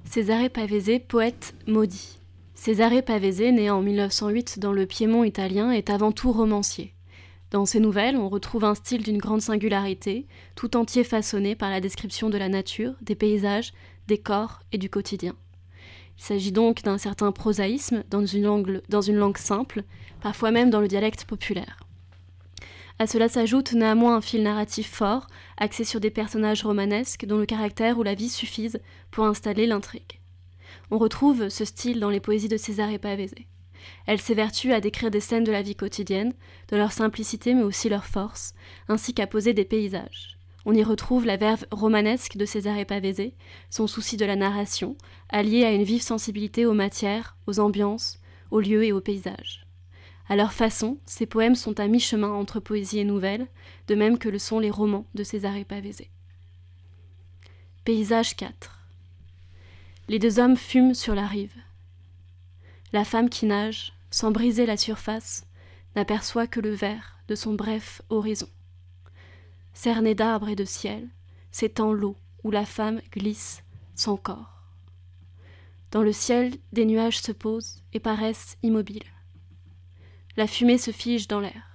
Cesare Pavese, poète maudit. Cesare Pavese, né en 1908 dans le Piémont italien, est avant tout romancier. Dans ses nouvelles, on retrouve un style d'une grande singularité, tout entier façonné par la description de la nature, des paysages, des corps et du quotidien. Il s'agit donc d'un certain prosaïsme dans une langue simple, parfois même dans le dialecte populaire. À cela s'ajoute néanmoins un fil narratif fort, axé sur des personnages romanesques dont le caractère ou la vie suffisent pour installer l'intrigue. On retrouve ce style dans les poésies de Cesare Pavese. Elle s'évertue à décrire des scènes de la vie quotidienne, de leur simplicité mais aussi leur force, ainsi qu'à poser des paysages. On y retrouve la verve romanesque de Cesare Pavese, son souci de la narration, allié à une vive sensibilité aux matières, aux ambiances, aux lieux et aux paysages. À leur façon, ces poèmes sont à mi-chemin entre poésie et nouvelle, de même que le sont les romans de Cesare Pavese. Paysage 4. Les deux hommes fument sur la rive. La femme qui nage, sans briser la surface, n'aperçoit que le vert de son bref horizon. Cerné d'arbres et de ciel, s'étend l'eau où la femme glisse son corps. Dans le ciel, des nuages se posent et paraissent immobiles. La fumée se fige dans l'air.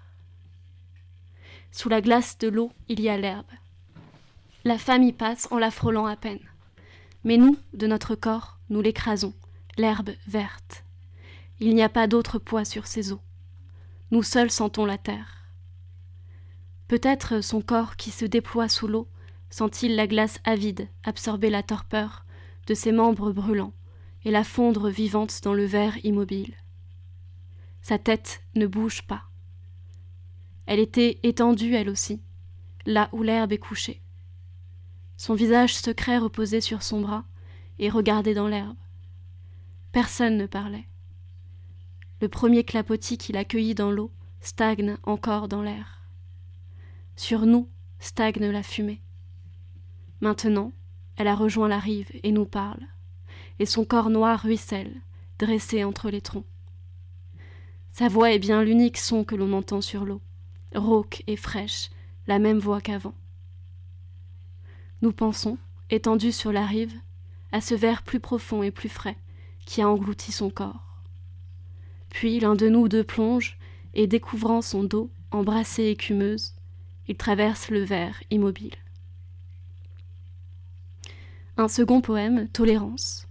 Sous la glace de l'eau, il y a l'herbe. La femme y passe en la frôlant à peine. Mais nous, de notre corps, nous l'écrasons, l'herbe verte. Il n'y a pas d'autre poids sur ces eaux. Nous seuls sentons la terre. Peut-être son corps qui se déploie sous l'eau sent-il la glace avide absorber la torpeur de ses membres brûlants et la fondre vivante dans le verre immobile. Sa tête ne bouge pas. Elle était étendue elle aussi, là où l'herbe est couchée. Son visage secret reposait sur son bras et regardait dans l'herbe. Personne ne parlait. Le premier clapotis qu'il accueillit dans l'eau stagne encore dans l'air. Sur nous stagne la fumée. Maintenant, elle a rejoint la rive et nous parle, et son corps noir ruisselle, dressé entre les troncs. Sa voix est bien l'unique son que l'on entend sur l'eau, rauque et fraîche, la même voix qu'avant. Nous pensons, étendus sur la rive, à ce verre plus profond et plus frais qui a englouti son corps. Puis l'un de nous deux plonge et, découvrant son dos, embrassé écumeuse, il traverse le verre immobile. Un second poème, Tolérance.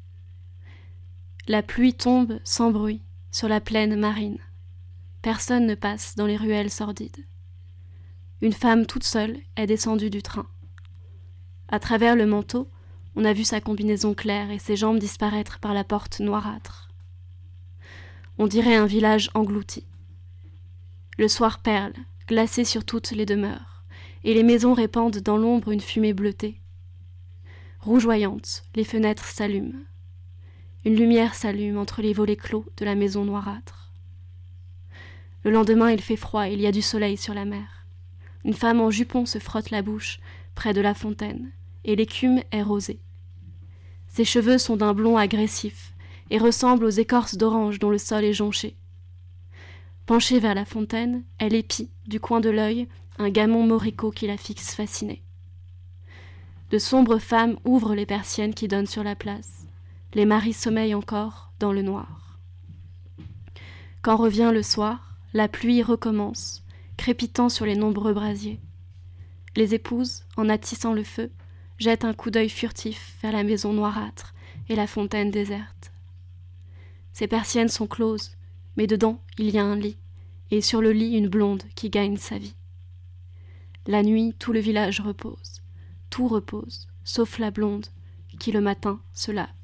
La pluie tombe sans bruit sur la plaine marine. Personne ne passe dans les ruelles sordides. Une femme toute seule est descendue du train. À travers le manteau, on a vu sa combinaison claire et ses jambes disparaître par la porte noirâtre. On dirait un village englouti. Le soir perle, glacé sur toutes les demeures, et les maisons répandent dans l'ombre une fumée bleutée. Rougeoyantes, les fenêtres s'allument. Une lumière s'allume entre les volets clos de la maison noirâtre. Le lendemain, il fait froid et il y a du soleil sur la mer. Une femme en jupon se frotte la bouche près de la fontaine, et l'écume est rosée. Ses cheveux sont d'un blond agressif et ressemblent aux écorces d'orange dont le sol est jonché. Penchée vers la fontaine, elle épie, du coin de l'œil, un gamon moricaud qui la fixe fascinée. De sombres femmes ouvrent les persiennes qui donnent sur la place. Les maris sommeillent encore dans le noir. Quand revient le soir, la pluie recommence, crépitant sur les nombreux brasiers. Les épouses, en attissant le feu, jettent un coup d'œil furtif vers la maison noirâtre et la fontaine déserte. Ces persiennes sont closes, mais dedans il y a un lit, et sur le lit une blonde qui gagne sa vie. La nuit, tout le village repose. Tout repose, sauf la blonde, qui le matin se lave.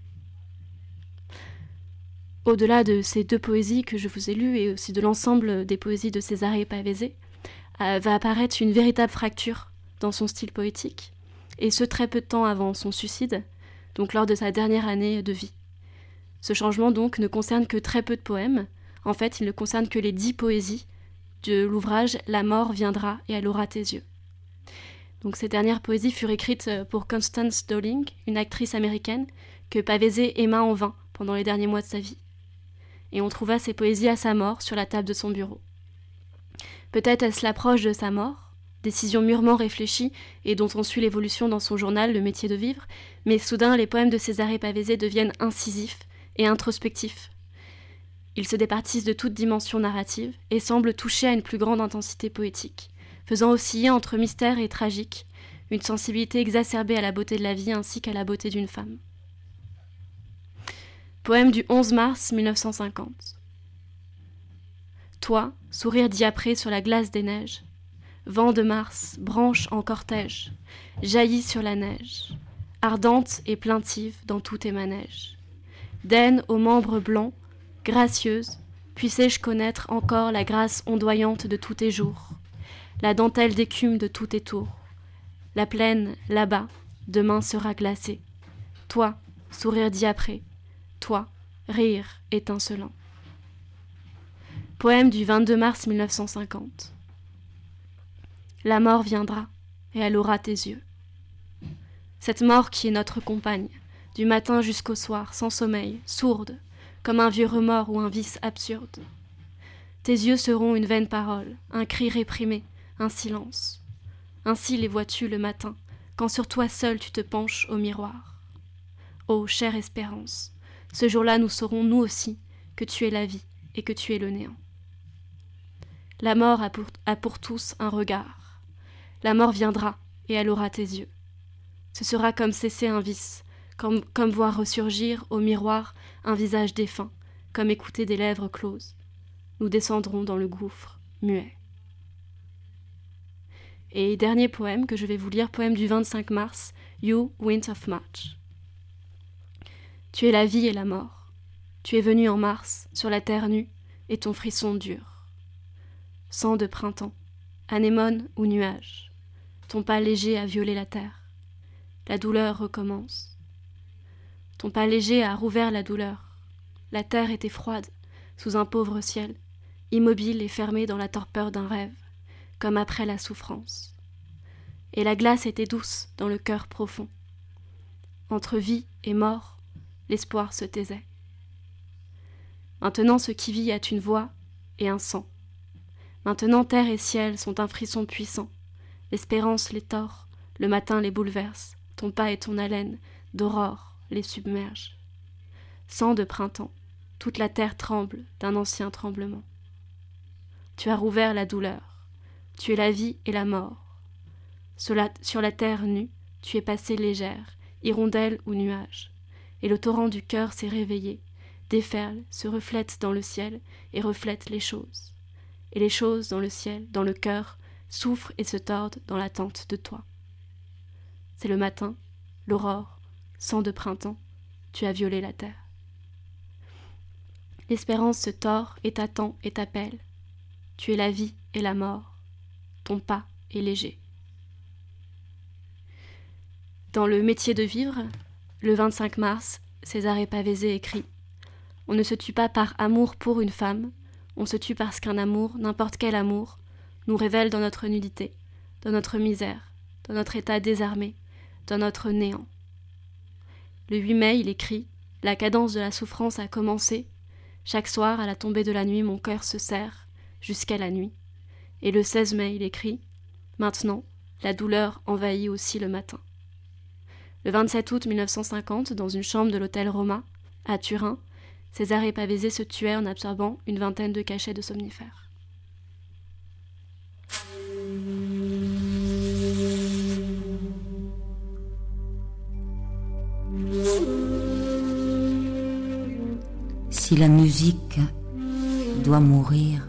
Au-delà de ces deux poésies que je vous ai lues, et aussi de l'ensemble des poésies de Cesare Pavese, va apparaître une véritable fracture dans son style poétique, et ce très peu de temps avant son suicide, donc lors de sa dernière année de vie. Ce changement donc ne concerne que très peu de poèmes. En fait, il ne concerne que les 10 poésies de l'ouvrage « La mort viendra et elle aura tes yeux ». Donc ces dernières poésies furent écrites pour Constance Dowling, une actrice américaine que Pavese aima en vain pendant les derniers mois de sa vie. Et on trouva ces poésies à sa mort sur la table de son bureau. Peut-être est-ce l'approche de sa mort, décision mûrement réfléchie et dont on suit l'évolution dans son journal, Le métier de vivre, mais soudain les poèmes de Césare Pavese deviennent incisifs et introspectifs. Ils se départissent de toute dimension narrative et semblent toucher à une plus grande intensité poétique, faisant osciller entre mystère et tragique, une sensibilité exacerbée à la beauté de la vie ainsi qu'à la beauté d'une femme. Poème du 11 mars 1950. Toi, sourire diapré sur la glace des neiges, vent de mars, branche en cortège, jaillit sur la neige, ardente et plaintive dans tous tes manèges. D'aine aux membres blancs, gracieuse, puissais-je connaître encore la grâce ondoyante de tous tes jours, la dentelle d'écume de tous tes tours. La plaine, là-bas, demain sera glacée. Toi, sourire diapré, toi, rire étincelant. Poème du 22 mars 1950. La mort viendra, et elle aura tes yeux. Cette mort qui est notre compagne, du matin jusqu'au soir, sans sommeil, sourde, comme un vieux remords ou un vice absurde. Tes yeux seront une vaine parole, un cri réprimé, un silence. Ainsi les vois-tu le matin, quand sur toi seul tu te penches au miroir. Ô chère espérance, ce jour-là nous saurons nous aussi que tu es la vie et que tu es le néant. La mort a pour tous un regard. La mort viendra et elle aura tes yeux. Ce sera comme cesser un vice, comme voir ressurgir au miroir un visage défunt, comme écouter des lèvres closes. Nous descendrons dans le gouffre, muets. Et dernier poème que je vais vous lire, poème du 25 mars, You, Wind of March. Tu es la vie et la mort. Tu es venu en mars, sur la terre nue, et ton frisson dure. Sang de printemps, anémone ou nuage, ton pas léger a violé la terre. La douleur recommence. Ton pas léger a rouvert la douleur. La terre était froide, sous un pauvre ciel, immobile et fermée dans la torpeur d'un rêve, comme après la souffrance. Et la glace était douce dans le cœur profond. Entre vie et mort, l'espoir se taisait. Maintenant ce qui vit a une voix et un sang. Maintenant terre et ciel sont un frisson puissant. L'espérance les tord, le matin les bouleverse, ton pas et ton haleine d'aurore les submergent. Sang de printemps, toute la terre tremble d'un ancien tremblement. Tu as rouvert la douleur, tu es la vie et la mort. Sur la terre nue, tu es passée légère, hirondelle ou nuage, et le torrent du cœur s'est réveillé, déferle, se reflète dans le ciel et reflète les choses. Et les choses dans le ciel, dans le cœur, souffrent et se tordent dans l'attente de toi. C'est le matin, l'aurore, sang de printemps, tu as violé la terre. L'espérance se tord et t'attend et t'appelle. Tu es la vie et la mort, ton pas est léger. Dans Le métier de vivre, le 25 mars, Césare Pavese écrit « On ne se tue pas par amour pour une femme, on se tue parce qu'un amour, n'importe quel amour, nous révèle dans notre nudité, dans notre misère, dans notre état désarmé, dans notre néant. » Le 8 mai, il écrit « La cadence de la souffrance a commencé. Chaque soir, à la tombée de la nuit, mon cœur se serre, jusqu'à la nuit. » Et le 16 mai, il écrit « Maintenant, la douleur envahit aussi le matin. » Le 27 août 1950, dans une chambre de l'hôtel Roma, à Turin, Césare Pavese se tuait en absorbant une vingtaine de cachets de somnifères. Si la musique doit mourir,